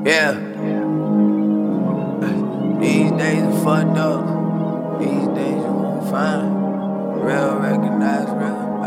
Yeah. These days are fucked up. These days you won't find real, recognize real.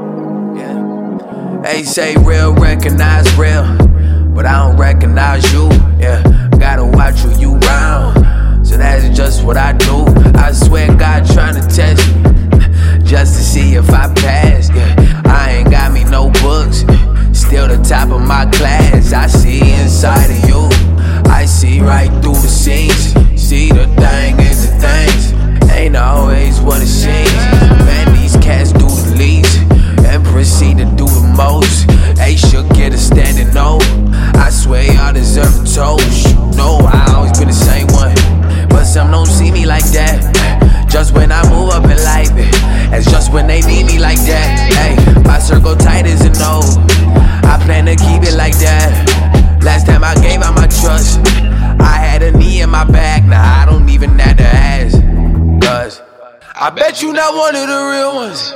Yeah. They say real, recognize real, but I don't recognize you. Yeah. Gotta watch who you round. So that's just what I do. I swear God tryna test me, just to see if I pass. Yeah. I ain't got me no books, still the top of my class. I see inside of you, I see right through the scenes. See the thing is the things, ain't always what it seems. Man, these cats do the least and proceed to do the most. They should get a standing O. I swear y'all deserve a toast. No, I always been the same one, but some don't see me like that. Just when I move up in life, it's just when they need me like that. Hey, my circle tight as a no. I plan to keep it like that. Last time I gave out my trust, I had a knee in my back. Now I don't even have to ask, cause I bet you not one of the real ones.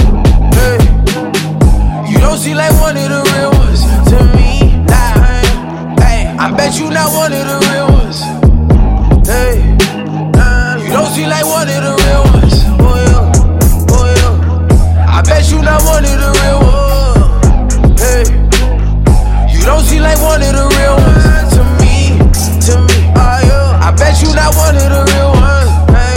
Hey, you don't seem like one of the real ones to me. Nah, hey, I bet you not one of the real ones. Hey, you don't seem like one of the real ones. Oh yeah, oh yeah. I bet you not one of the real ones. Hey, you don't seem like one of the real ones to me. Oh yeah. I bet you not one of the real ones. Hey,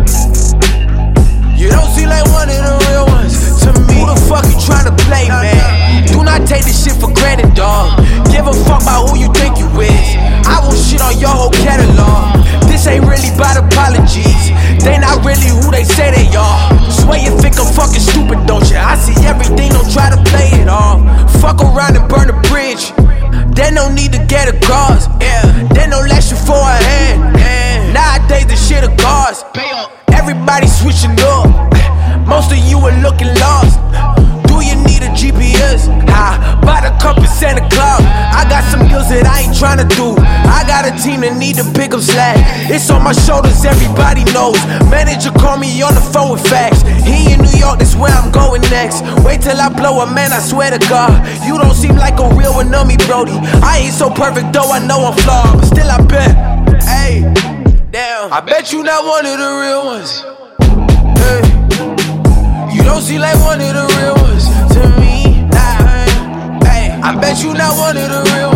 you don't seem like one of the real ones to me. Who the fuck you tryna play, man? Do not take this shit for granted, dawg. Give a fuck about who you think you is. I will shit on your whole catalog. This ain't really about apologies. They not really who they say they are. Swear you think I'm fucking stupid, don't you? I see everything, don't try to play it off. Fuck around and burn the bridge. They no need to get across. Yeah, they no less you for a hand. Yeah. Nowadays the shit are cars. Everybody switching up. Most of you are looking lost. Do you need a GPS? Buy the compass and the clock. I got some deals that I ain't tryna do. I got a team that need to pick up slack. It's on my shoulders, everybody knows. Manager call me on the phone with facts. He in New York, that's where I'm going next. Wait till I blow a man, I swear to God. You don't seem like a real one of me, Brody. I ain't so perfect though, I know I'm flawed, but still I bet. Hey, damn, I bet you not one of the real ones. Hey, you don't seem like one of the real ones to me. Nah, hey, I bet you not one of the real